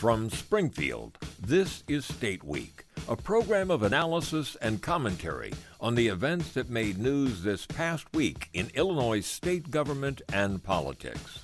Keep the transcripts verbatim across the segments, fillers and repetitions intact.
From Springfield, this is State Week, a program of analysis and commentary on the events that made news this past week in Illinois state government and politics.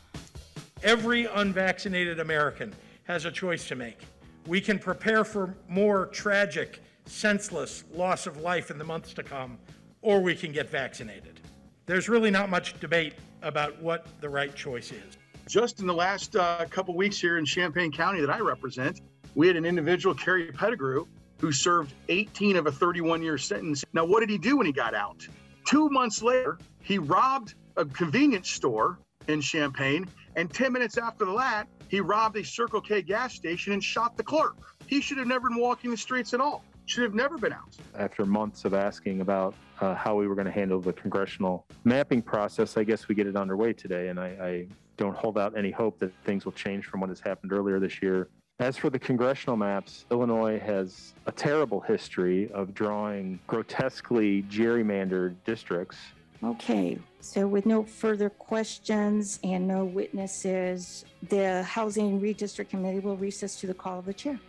Every unvaccinated American has a choice to make. We can prepare for more tragic, senseless loss of life in the months to come, or we can get vaccinated. There's really not much debate about what the right choice is. Just in the last uh, couple weeks here in Champaign County that I represent, we had an individual, Kerry Pettigrew, who served eighteen of a thirty-one year sentence. Now, what did he do when he got out? Two months later, he robbed a convenience store in Champaign, and ten minutes after that, he robbed a Circle K gas station and shot the clerk. He should have never been walking the streets at all. Should have never been out. After months of asking about uh, how we were going to handle the congressional mapping process, I guess we get it underway today, and I, I don't hold out any hope that things will change from what has happened earlier this year. As for the congressional maps, Illinois has a terrible history of drawing grotesquely gerrymandered districts. Okay, so with no further questions and no witnesses, the Housing Redistrict Committee will recess to the call of the chair.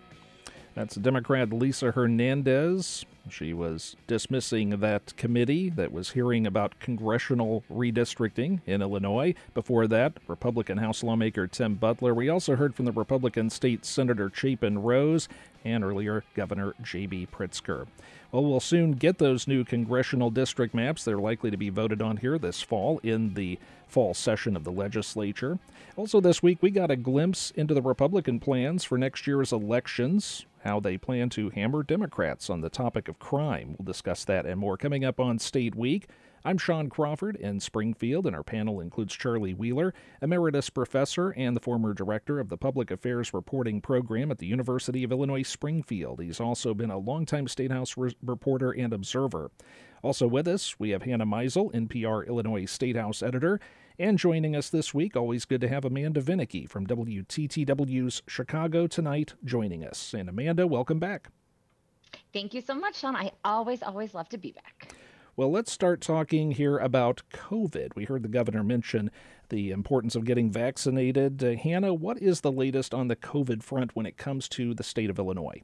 That's Democrat Lisa Hernandez. She was dismissing that committee that was hearing about congressional redistricting in Illinois. Before that, Republican House lawmaker Tim Butler. We also heard from the Republican State Senator Chapin Rose and earlier Governor J B Pritzker. Well, we'll soon get those new congressional district maps. They're likely to be voted on here this fall in the fall session of the legislature. Also this week, we got a glimpse into the Republican plans for next year's elections, how they plan to hammer Democrats on the topic of crime. We'll discuss that and more coming up on State Week. I'm Sean Crawford in Springfield, and our panel includes Charlie Wheeler, emeritus professor and the former director of the Public Affairs Reporting Program at the University of Illinois Springfield. He's also been a longtime State House re- reporter and observer. Also with us, we have Hannah Meisel, N P R Illinois State House editor. And joining us this week, always good to have Amanda Vinicky from W T T W's Chicago Tonight joining us. And Amanda, welcome back. Thank you so much, Sean. I always, always love to be back. Well, let's start talking here about COVID. We heard the governor mention the importance of getting vaccinated. Uh, Hannah, what is the latest on the COVID front when it comes to the state of Illinois?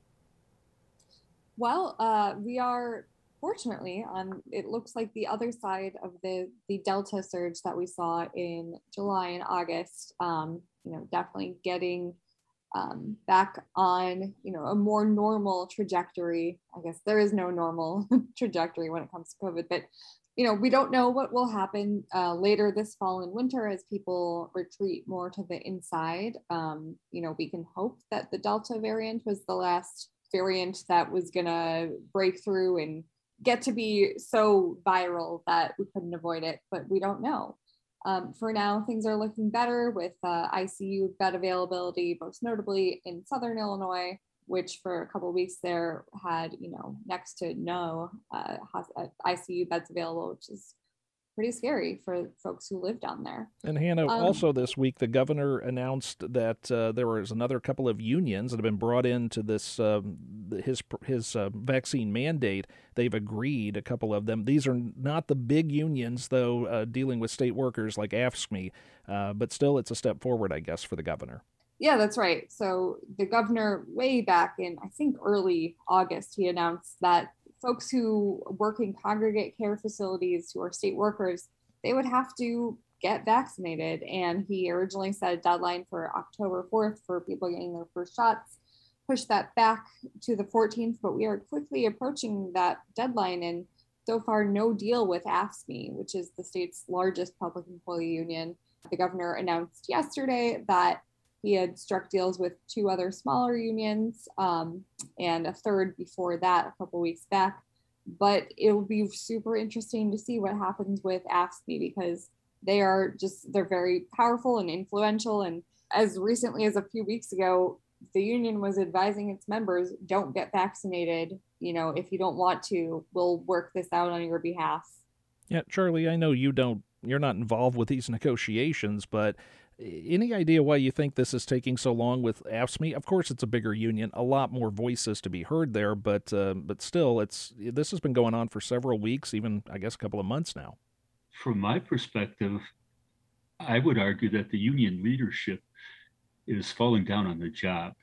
Well, uh, we are fortunately on, it looks like the other side of the, the Delta surge that we saw in July and August, um, you know, definitely getting Um, back on, you know, a more normal trajectory. I guess there is no normal trajectory when it comes to COVID, but, you know, we don't know what will happen uh, later this fall and winter as people retreat more to the inside. Um, you know, we can hope that the Delta variant was the last variant that was going to break through and get to be so viral that we couldn't avoid it, but we don't know. Um, for now, things are looking better with uh, I C U bed availability, most notably in Southern Illinois, which for a couple of weeks there had, you know, next to no uh, I C U beds available, which is pretty scary for folks who live down there. And Hannah, um, also this week, the governor announced that uh, there was another couple of unions that have been brought into this um, his his uh, vaccine mandate. They've agreed, a couple of them. These are not the big unions, though, uh, dealing with state workers like A F S C M E, uh, but still it's a step forward, I guess, for the governor. Yeah, that's right. So the governor, way back in, I think, early August, he announced that folks who work in congregate care facilities who are state workers, they would have to get vaccinated. And he originally set a deadline for October fourth for people getting their first shots, pushed that back to the fourteenth, but we are quickly approaching that deadline. And so far, no deal with A F S C M E, which is the state's largest public employee union. The governor announced yesterday that he had struck deals with two other smaller unions um, and a third before that a couple weeks back. But it will be super interesting to see what happens with A F S C M E because they are just, they're very powerful and influential. And as recently as a few weeks ago, the union was advising its members, don't get vaccinated. You know, if you don't want to, we'll work this out on your behalf. Yeah, Charlie, I know you don't, you're not involved with these negotiations, but any idea why you think this is taking so long with A F S C M E? Of course, it's a bigger union, a lot more voices to be heard there, but uh, but still, it's this has been going on for several weeks, even, I guess, a couple of months now. From my perspective, I would argue that the union leadership is falling down on the job.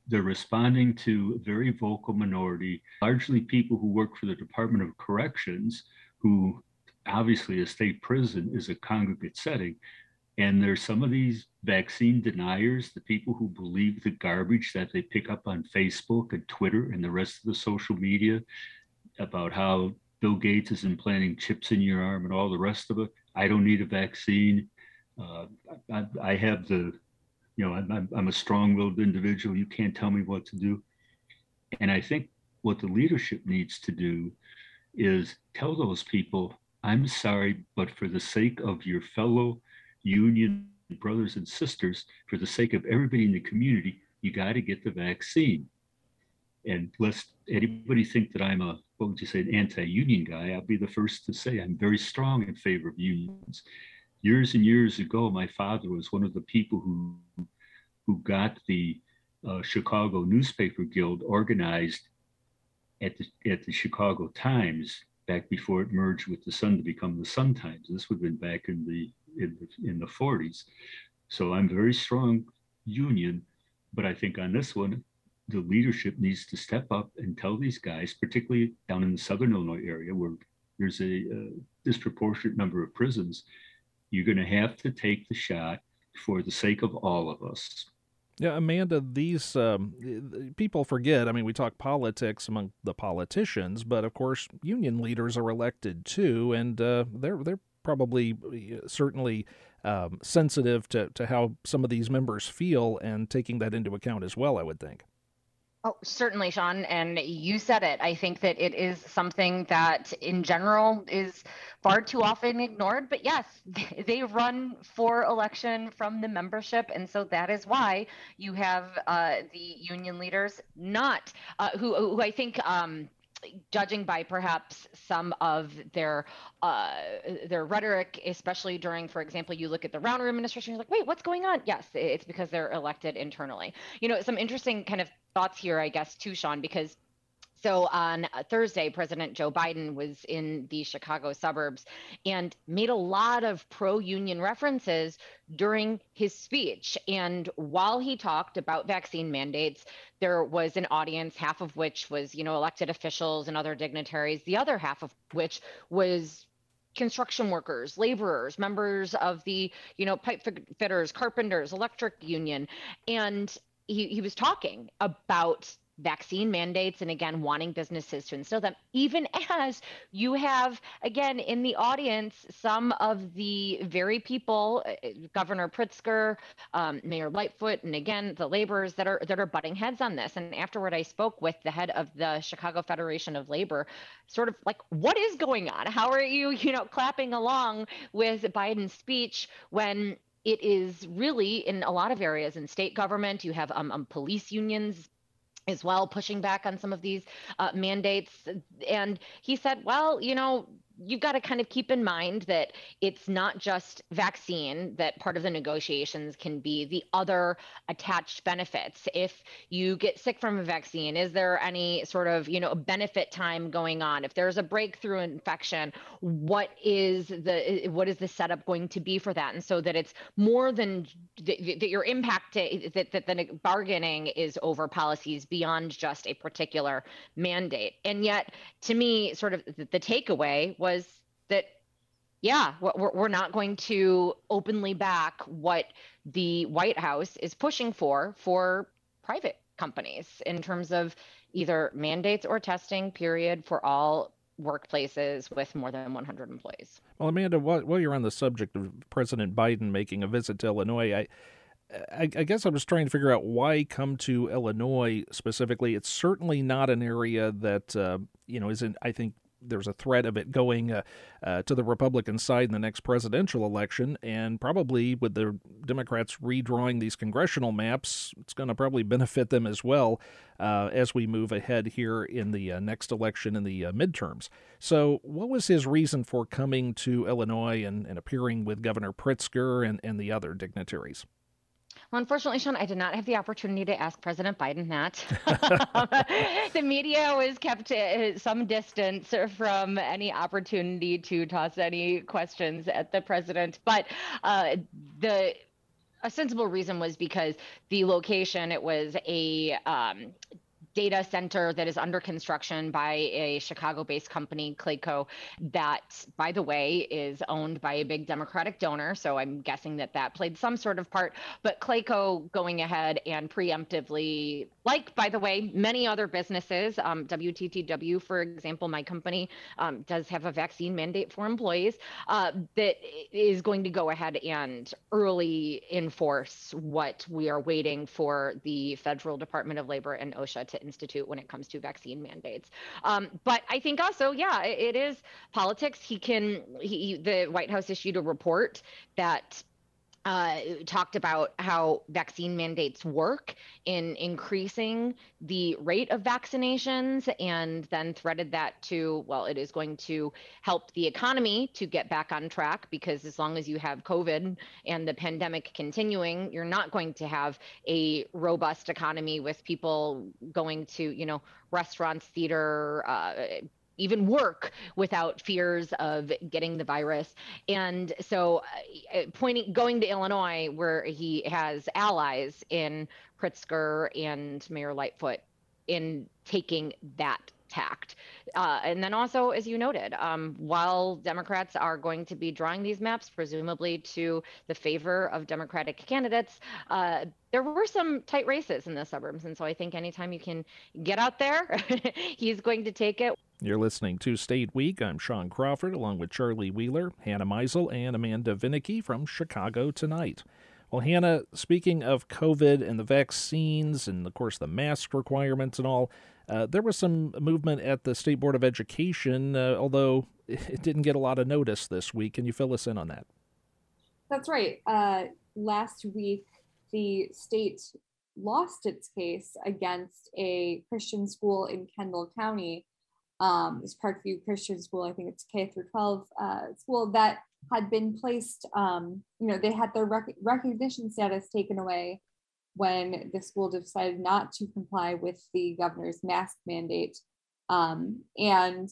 they're responding to a very vocal minority, largely people who work for the Department of Corrections, who obviously a state prison is a congregate setting. And there's some of these vaccine deniers, the people who believe the garbage that they pick up on Facebook and Twitter and the rest of the social media about how Bill Gates is implanting chips in your arm and all the rest of it. I don't need a vaccine. Uh, I, I have the, you know, I'm, I'm a strong-willed individual. You can't tell me what to do. And I think what the leadership needs to do is tell those people, I'm sorry, but for the sake of your fellow union brothers and sisters, for the sake of everybody in the community, you got to get the vaccine. And lest anybody think that I'm a, what would you say, an anti-union guy, I'll be the first to say I'm very strong in favor of unions. Years and years ago, my father was one of the people who, who got the uh, Chicago Newspaper Guild organized at the, at the Chicago Times back before it merged with the Sun to become the Sun Times. This would have been back in the in the, in the forties. So I'm very strong union, but I think on this one, the leadership needs to step up and tell these guys, particularly down in the Southern Illinois area where there's a, a disproportionate number of prisons, you're going to have to take the shot for the sake of all of us. Yeah, Amanda, these um, people forget, I mean, we talk politics among the politicians, but of course, union leaders are elected too, and uh, they're they're probably certainly um, sensitive to, to how some of these members feel and taking that into account as well, I would think. Oh, certainly, Sean. And you said it. I think that it is something that in general is far too often ignored. But yes, they run for election from the membership. And so that is why you have uh, the union leaders not uh, who, who I think um, judging by perhaps some of their uh, their rhetoric, especially during, for example, you look at the Rauner administration, you're like, wait, what's going on? Yes, it's because they're elected internally. You know, some interesting kind of thoughts here, I guess, too, Sean, because so on Thursday, President Joe Biden was in the Chicago suburbs and made a lot of pro-union references during his speech. And while he talked about vaccine mandates, there was an audience, half of which was, you know, elected officials and other dignitaries, the other half of which was construction workers, laborers, members of the, you know, pipe fitters, carpenters, electric union. And he, he was talking about vaccine mandates and again wanting businesses to instill them, even as you have again in the audience some of the very people, uh, Governor Pritzker, um, Mayor Lightfoot, and again the laborers that are that are butting heads on this. And afterward, I spoke with the head of the Chicago Federation of Labor, sort of like, what is going on? How are you, you know, clapping along with Biden's speech when it is really in a lot of areas in state government, you have um, um police unions as well, pushing back on some of these uh, mandates. And he said, well, you know, you've got to kind of keep in mind that it's not just vaccine, that part of the negotiations can be the other attached benefits. If you get sick from a vaccine, is there any sort of, you know, benefit time going on? If there's a breakthrough infection, what is the what is the setup going to be for that? And so that it's more than that, that your impact, that, that the bargaining is over policies beyond just a particular mandate. And yet, to me, sort of the, the takeaway was that, yeah, we're, we're not going to openly back what the White House is pushing for for private companies in terms of either mandates or testing, period, for all workplaces with more than one hundred employees. Well, Amanda, while, while you're on the subject of President Biden making a visit to Illinois, I I, I guess I was trying to figure out why come to Illinois specifically. It's certainly not an area that, uh, you know, isn't, I think, there's a threat of it going uh, uh, to the Republican side in the next presidential election, and probably with the Democrats redrawing these congressional maps, it's going to probably benefit them as well uh, as we move ahead here in the uh, next election in the uh, midterms. So what was his reason for coming to Illinois and, and appearing with Governor Pritzker and, and the other dignitaries? Well, unfortunately, Sean, I did not have the opportunity to ask President Biden that. The media was kept at some distance from any opportunity to toss any questions at the president. But uh, the a sensible reason was because the location, it was a um, data center that is under construction by a Chicago-based company, Clayco, that, by the way, is owned by a big Democratic donor. So I'm guessing that that played some sort of part. But Clayco going ahead and preemptively, like, by the way, many other businesses, um, W T T W, for example, my company um, does have a vaccine mandate for employees, uh, that is going to go ahead and early enforce what we are waiting for the Federal Department of Labor and OSHA to institute when it comes to vaccine mandates. Um, but I think also, yeah, it, it is politics. He can, he, the White House issued a report that uh, talked about how vaccine mandates work in increasing the rate of vaccinations, and then threaded that to, well, it is going to help the economy to get back on track, because as long as you have COVID and the pandemic continuing, you're not going to have a robust economy with people going to, you know, restaurants, theater, uh, even work without fears of getting the virus. And so uh, pointing, going to Illinois, where he has allies in Pritzker and Mayor Lightfoot in taking that tact. Uh, and then also, as you noted, um, while Democrats are going to be drawing these maps, presumably to the favor of Democratic candidates, uh, there were some tight races in the suburbs. And so I think anytime you can get out there, he's going to take it. You're listening to State Week. I'm Sean Crawford, along with Charlie Wheeler, Hannah Meisel, and Amanda Vinicky from Chicago Tonight. Well, Hannah, speaking of COVID and the vaccines and, of course, the mask requirements and all, uh, there was some movement at the State Board of Education, uh, although it didn't get a lot of notice this week. Can you fill us in on that? That's right. Uh, last week, the state lost its case against a Christian school in Kendall County. Um, this Parkview Christian School, I think it's K through twelve uh, school that had been placed, um, you know, they had their rec- recognition status taken away when the school decided not to comply with the governor's mask mandate. Um, and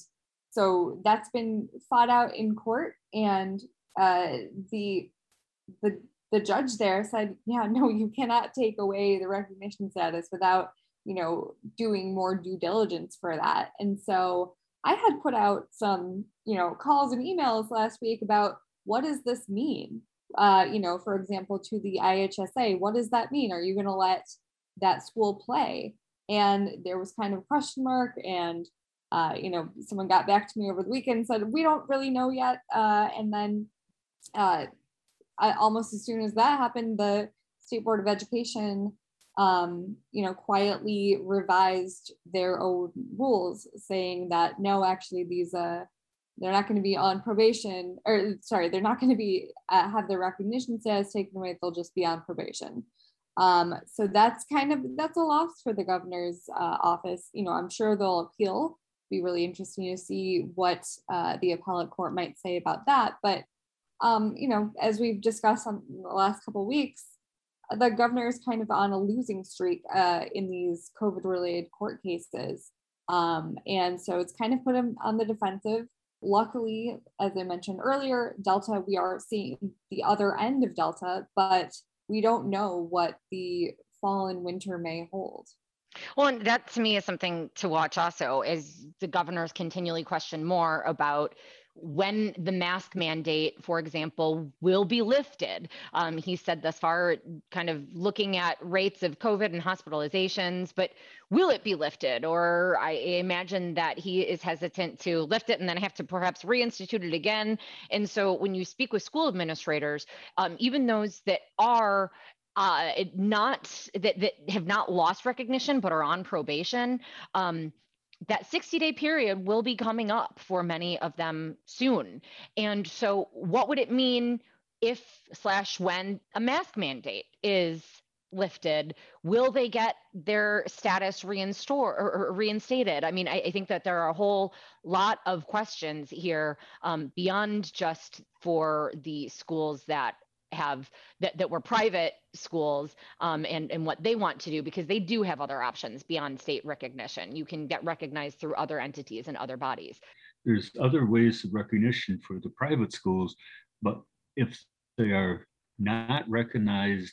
so that's been fought out in court, and uh, the, the, the judge there said, yeah, no, you cannot take away the recognition status without, you know, doing more due diligence for that. And so I had put out some, you know, calls and emails last week about what does this mean? Uh, you know, for example, to the I H S A, what does that mean? Are you going to let that school play? And there was kind of a question mark. And, uh, you know, someone got back to me over the weekend and said, we don't really know yet. Uh, and then uh, I, almost as soon as that happened, the State Board of Education um, you know, quietly revised their own rules, saying that no, actually these, uh, they're not going to be on probation, or sorry, they're not going to be uh, have their recognition status taken away. They'll just be on probation. Um, so that's kind of that's a loss for the governor's uh, office. You know, I'm sure they'll appeal. Be really interesting to see what uh, the appellate court might say about that. But um, you know, as we've discussed on the last couple of weeks, the governor is kind of on a losing streak uh, in these COVID-related court cases. Um, and so it's kind of put him on the defensive. Luckily, as I mentioned earlier, Delta, we are seeing the other end of Delta, but we don't know what the fall and winter may hold. Well, and that to me is something to watch also, as the governors continually question more about when the mask mandate, for example, will be lifted. Um, he said thus far, kind of looking at rates of COVID and hospitalizations, but will it be lifted? Or I imagine that he is hesitant to lift it and then have to perhaps reinstitute it again. And so when you speak with school administrators, um, even those that are uh, not, that, that have not lost recognition, but are on probation, um, that sixty day period will be coming up for many of them soon. And so what would it mean if slash when a mask mandate is lifted? Will they get their status reinstore or, or reinstated? I mean, I, I think that there are a whole lot of questions here um, beyond just for the schools that have that, that were private schools um, and, and what they want to do, because they do have other options beyond state recognition. You can get recognized through other entities and other bodies. There's other ways of recognition for the private schools, but if they are not recognized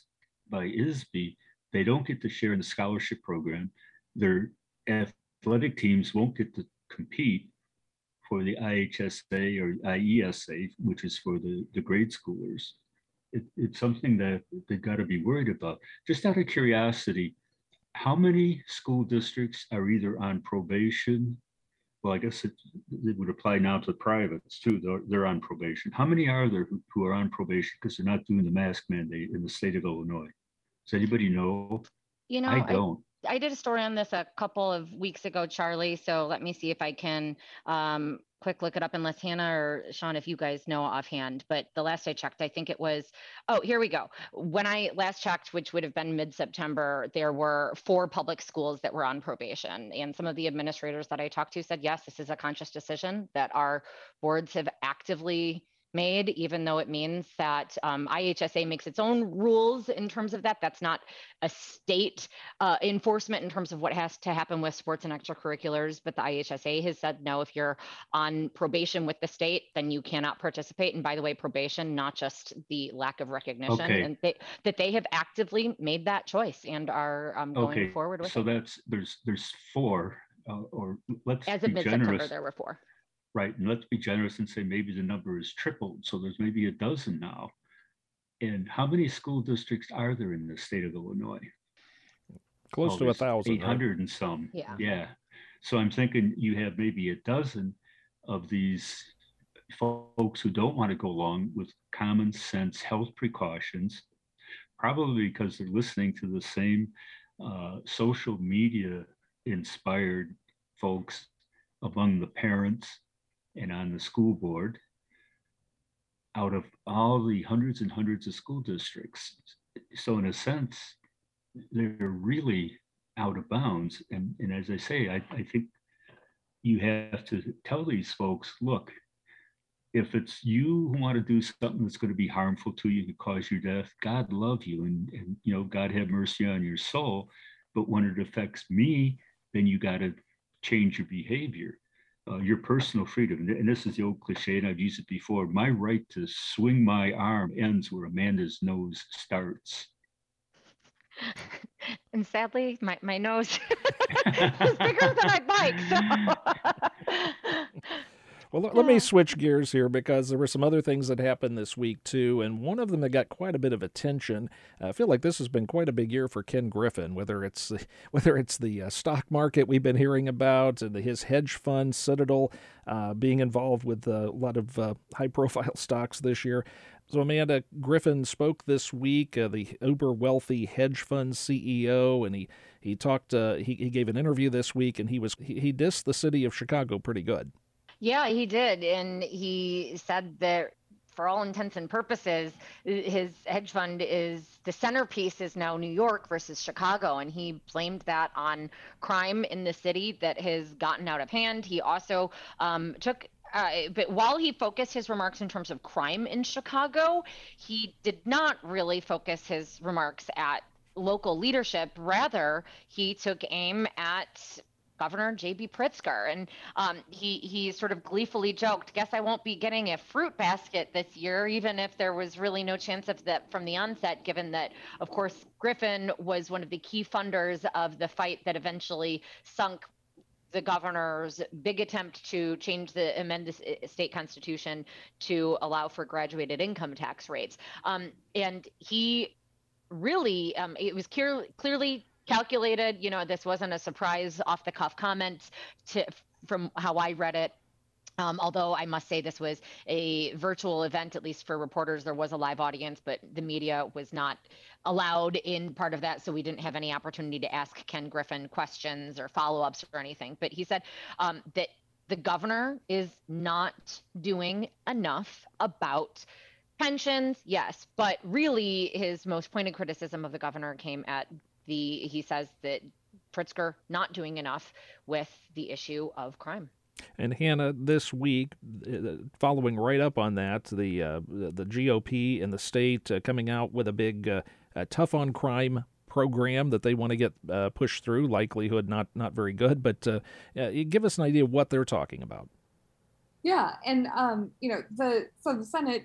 by I S B E, they don't get to share in the scholarship program. Their athletic teams won't get to compete for the I H S A or I E S A, which is for the, the grade schoolers. It, it's something that they've got to be worried about. Just out of curiosity, how many school districts are either on probation? Well, I guess it, it would apply now to privates too. They're, they're on probation. How many are there who, who are on probation because they're not doing the mask mandate in the state of Illinois? Does anybody know? You know, I don't. I, I did a story on this a couple of weeks ago, Charlie. So let me see if I can um, quick look it up, unless Hannah or Sean, if you guys know offhand. But the last I checked, I think it was, oh, here we go. When I last checked, which would have been mid-September, there were four public schools that were on probation. And some of the administrators that I talked to said, yes, this is a conscious decision that our boards have actively made, even though it means that um, I H S A makes its own rules in terms of that. That's not a state uh, enforcement in terms of what has to happen with sports and extracurriculars, but the I H S A has said, no, if you're on probation with the state, then you cannot participate. And by the way, probation, not just the lack of recognition, okay. and they, that they have actively made that choice and are um, going okay. forward with so it. So that's, there's, there's four, uh, or let's As be of mid-September, generous. there were four. Right, and let's be generous and say maybe the number is tripled, so there's maybe a dozen now. And how many school districts are there in the state of Illinois? Close oh, to a thousand. eight hundred right? and some. Yeah. Yeah. So I'm thinking you have maybe a dozen of these folks who don't want to go along with common sense health precautions, probably because they're listening to the same uh, social media inspired folks among the parents and on the school board. Out of all the hundreds and hundreds of school districts. So in a sense, they're really out of bounds. And, and as I say, I, I think you have to tell these folks, look, if it's you who want to do something that's going to be harmful to you, to cause your death, God love you, and, and you know, God have mercy on your soul. But when it affects me, then you got to change your behavior. Uh, your personal freedom, and this is the old cliche, and I've used it before, my right to swing my arm ends where Amanda's nose starts. And sadly, my, my nose is bigger than I'd like. So. Well, let, let me switch gears here, because there were some other things that happened this week, too, and one of them that got quite a bit of attention. Uh, I feel like this has been quite a big year for Ken Griffin, whether it's whether it's the uh, stock market we've been hearing about, and his hedge fund, Citadel, uh, being involved with uh, a lot of uh, high-profile stocks this year. So Amanda, Griffin spoke this week, uh, the uber-wealthy hedge fund C E O, and he he talked. Uh, he he gave an interview this week, and he was he, he dissed the city of Chicago pretty good. Yeah, he did. And he said that for all intents and purposes, his hedge fund is the centerpiece is now New York versus Chicago. And he blamed that on crime in the city that has gotten out of hand. He also um, took Uh, but while he focused his remarks in terms of crime in Chicago, he did not really focus his remarks at local leadership. Rather, he took aim at Governor J B Pritzker, and um, he he sort of gleefully joked, "Guess I won't be getting a fruit basket this year," even if there was really no chance of that from the onset, given that, of course, Griffin was one of the key funders of the fight that eventually sunk the governor's big attempt to change the amended state constitution to allow for graduated income tax rates. Um, and he really, um, it was clear, clearly calculated. You know, this wasn't a surprise off the cuff comment to, from how I read it. Um, although I must say this was a virtual event, at least for reporters, there was a live audience, but the media was not allowed in part of that. So we didn't have any opportunity to ask Ken Griffin questions or follow-ups or anything. But he said um, that the governor is not doing enough about pensions. Yes, but really his most pointed criticism of the governor came at the, he says that Pritzker not doing enough with the issue of crime. And Hannah, this week, following right up on that, the uh, the G O P in the state uh, coming out with a big uh, uh, tough on crime program that they want to get uh, pushed through. Likelihood not not very good, but uh, uh, give us an idea of what they're talking about. Yeah, and um, you know, the so the Senate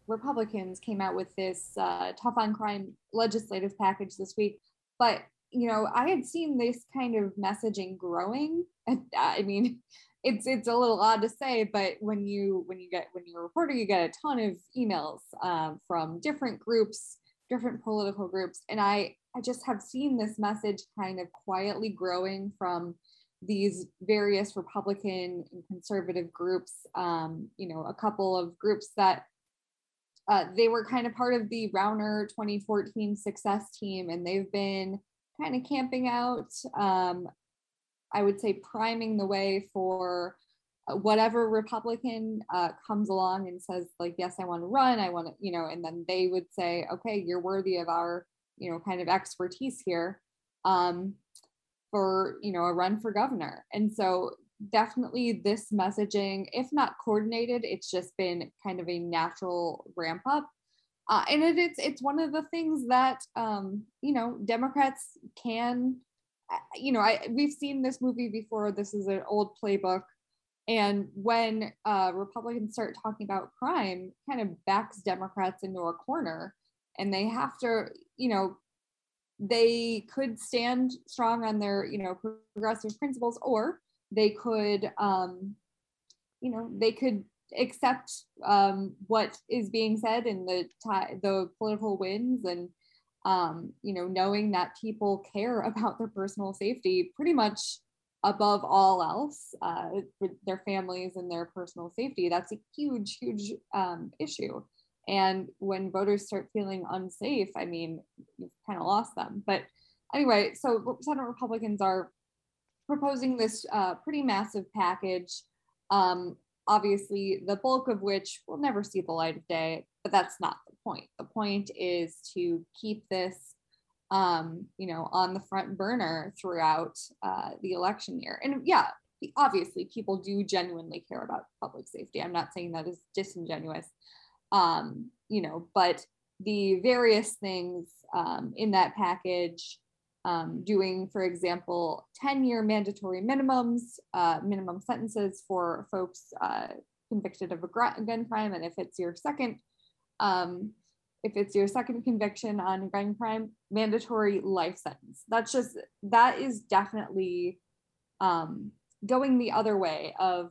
Republicans came out with this uh, tough on crime legislative package this week. But, you know, I had seen this kind of messaging growing. I mean, it's it's a little odd to say, but when you when you get when you're a reporter, you get a ton of emails um, from different groups, different political groups. And I, I just have seen this message kind of quietly growing from these various Republican and conservative groups, um, you know, a couple of groups that uh, they were kind of part of the Rauner twenty fourteen success team, and they've been kind of camping out, um, I would say priming the way for whatever Republican uh, comes along and says like, yes, I want to run, I want to, you know, and then they would say, okay, you're worthy of our, you know, kind of expertise here. Um, for, you know, a run for governor. And so definitely this messaging, if not coordinated, it's just been kind of a natural ramp up. Uh, and it, it's it's one of the things that, um, you know, Democrats can, you know, I we've seen this movie before. This is an old playbook. And when uh, Republicans start talking about crime, kind of backs Democrats into a corner. And they have to, you know, they could stand strong on their, you know, progressive principles, or they could, um, you know, they could accept um, what is being said in the t- the political winds, and um, you know, knowing that people care about their personal safety pretty much above all else, uh, for their families and their personal safety. That's a huge, huge um, issue. And when voters start feeling unsafe, I mean, you've kind of lost them. But anyway, so Senate Republicans are proposing this uh, pretty massive package, um, obviously the bulk of which will never see the light of day, but that's not the point. The point is to keep this, um, you know, on the front burner throughout uh, the election year. And yeah, obviously people do genuinely care about public safety. I'm not saying that is disingenuous. Um, you know, but the various things um, in that package, um, doing, for example, ten-year mandatory minimums, uh, minimum sentences for folks uh, convicted of a gun crime, and if it's your second, um, if it's your second conviction on a gun crime, mandatory life sentence. That's just that is definitely um, going the other way of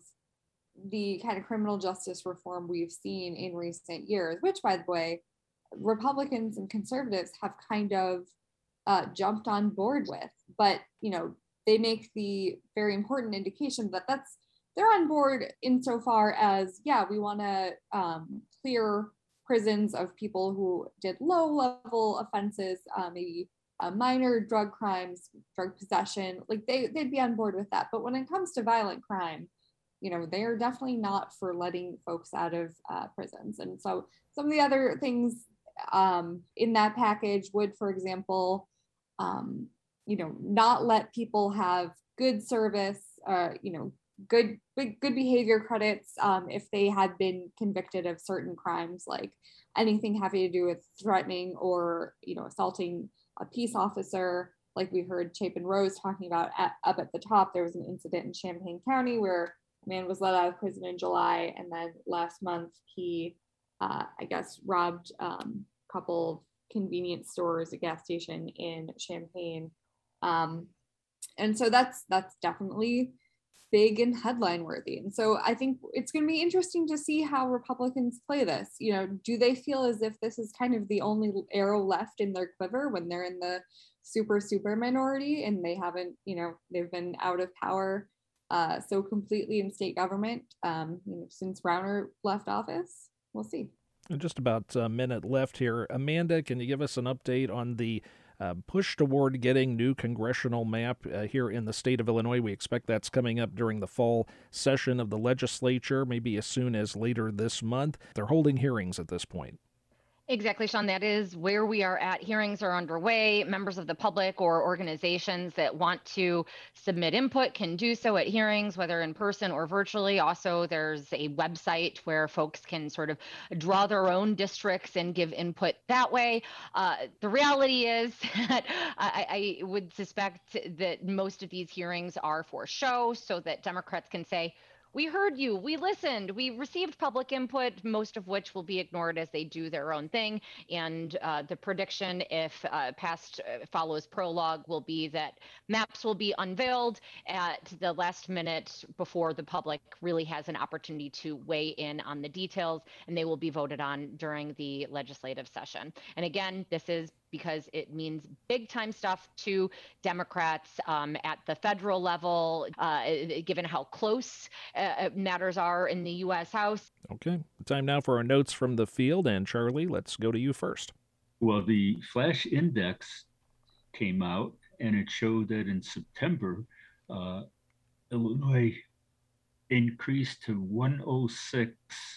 the kind of criminal justice reform we've seen in recent years, which, by the way, Republicans and conservatives have kind of uh, jumped on board with. But, you know, they make the very important indication that that's they're on board insofar as, yeah, we want to um, clear prisons of people who did low-level offenses, uh, maybe uh, minor drug crimes, drug possession. Like they they'd be on board with that. But when it comes to violent crime, you know, they are definitely not for letting folks out of uh, prisons. And so some of the other things um, in that package would, for example, um, you know, not let people have good service, uh, you know, good, good, good behavior credits um, if they had been convicted of certain crimes, like anything having to do with threatening or, you know, assaulting a peace officer. Like we heard Chapin Rose talking about at, up at the top, there was an incident in Champaign County where man was let out of prison in July, and then last month he, uh, I guess, robbed um, a couple of convenience stores, a gas station in Champaign, um, and so that's that's definitely big and headline worthy. And so I think it's going to be interesting to see how Republicans play this. You know, do they feel as if this is kind of the only arrow left in their quiver when they're in the super super minority and they haven't, you know, they've been out of power Uh, so completely in state government um, you know, since Rauner left office? We'll see. Just about a minute left here. Amanda, can you give us an update on the uh, push toward getting new congressional map uh, here in the state of Illinois? We expect that's coming up during the fall session of the legislature, maybe as soon as later this month. They're holding hearings at this point. Exactly, Sean. That is where we are at. Hearings are underway. Members of the public or organizations that want to submit input can do so at hearings, whether in person or virtually. Also, there's a website where folks can sort of draw their own districts and give input that way. Uh, the reality is that I, I would suspect that most of these hearings are for show so that Democrats can say, We heard you. We listened. We received public input, most of which will be ignored as they do their own thing. And uh, the prediction, if uh, past uh, follows prologue, will be that maps will be unveiled at the last minute before the public really has an opportunity to weigh in on the details, and they will be voted on during the legislative session. And again, this is because it means big time stuff to Democrats um, at the federal level, uh, given how close uh, matters are in the U S House. Okay, time now for our notes from the field. And Charlie, let's go to you first. Well, the flash index came out and it showed that in September, uh, Illinois increased to one oh six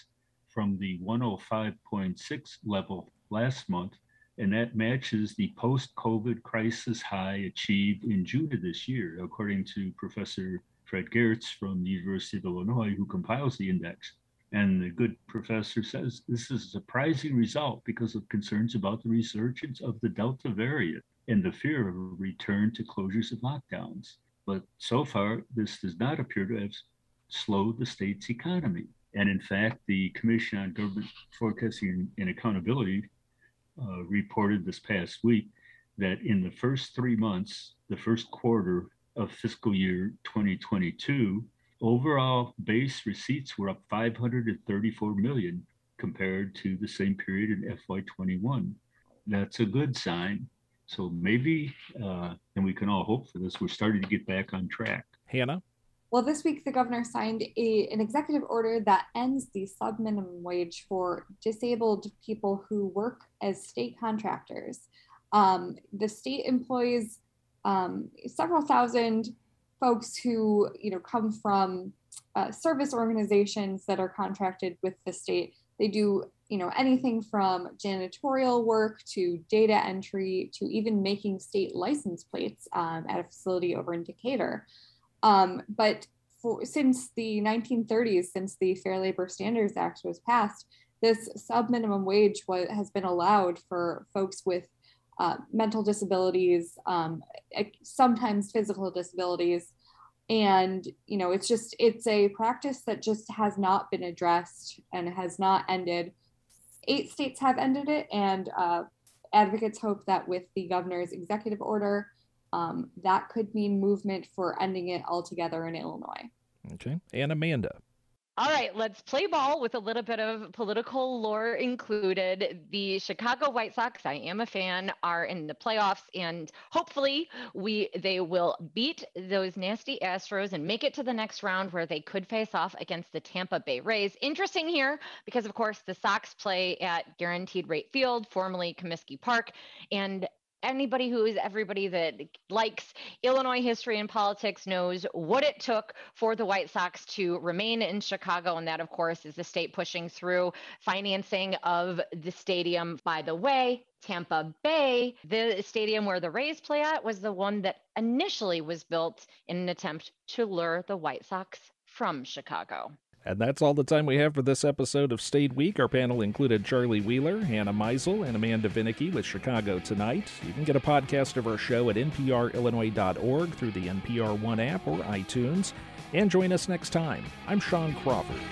from the one oh five point six level last month. And that matches the post-COVID crisis high achieved in June of this year, according to Professor Fred Geertz from the University of Illinois, who compiles the index. And the good professor says this is a surprising result because of concerns about the resurgence of the Delta variant and the fear of a return to closures and lockdowns. But so far, this does not appear to have slowed the state's economy. And in fact, the Commission on Government Forecasting and Accountability Uh, reported this past week that in the first three months, the first quarter of fiscal year twenty twenty-two, overall base receipts were up five hundred thirty-four million compared to the same period in F Y twenty-one. That's a good sign. So maybe, uh, and we can all hope for this, we're starting to get back on track. Hannah? Well, this week, the governor signed a, an executive order that ends the sub-minimum wage for disabled people who work as state contractors. Um, the state employs um, several thousand folks who, you know, come from uh, service organizations that are contracted with the state. They do, you know, anything from janitorial work to data entry to even making state license plates um, at a facility over in Decatur. Um, but for, since the nineteen thirties, since the Fair Labor Standards Act was passed, this sub-minimum wage was, has been allowed for folks with uh, mental disabilities, um, sometimes physical disabilities. And, you know, it's just, it's a practice that just has not been addressed and has not ended. Eight states have ended it, and uh, advocates hope that with the governor's executive order, Um, that could mean movement for ending it altogether in Illinois. Okay. And Amanda. All right, let's play ball with a little bit of political lore included. The Chicago White Sox, I am a fan, are in the playoffs, and hopefully we they will beat those nasty Astros and make it to the next round where they could face off against the Tampa Bay Rays. Interesting here because, of course, the Sox play at Guaranteed Rate Field, formerly Comiskey Park, and anybody who is everybody that likes Illinois history and politics knows what it took for the White Sox to remain in Chicago. And that, of course, is the state pushing through financing of the stadium. By the way, Tampa Bay, the stadium where the Rays play at, was the one that initially was built in an attempt to lure the White Sox from Chicago. And that's all the time we have for this episode of State Week. Our panel included Charlie Wheeler, Hannah Meisel, and Amanda Vinicky with Chicago Tonight. You can get a podcast of our show at N P R Illinois dot org through the N P R One app or iTunes. And join us next time. I'm Sean Crawford.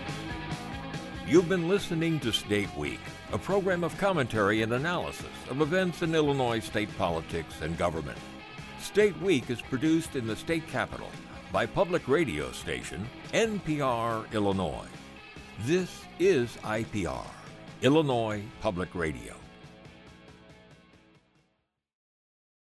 You've been listening to State Week, a program of commentary and analysis of events in Illinois state politics and government. State Week is produced in the state capital by public radio station N P R Illinois. This is I P R, Illinois Public Radio.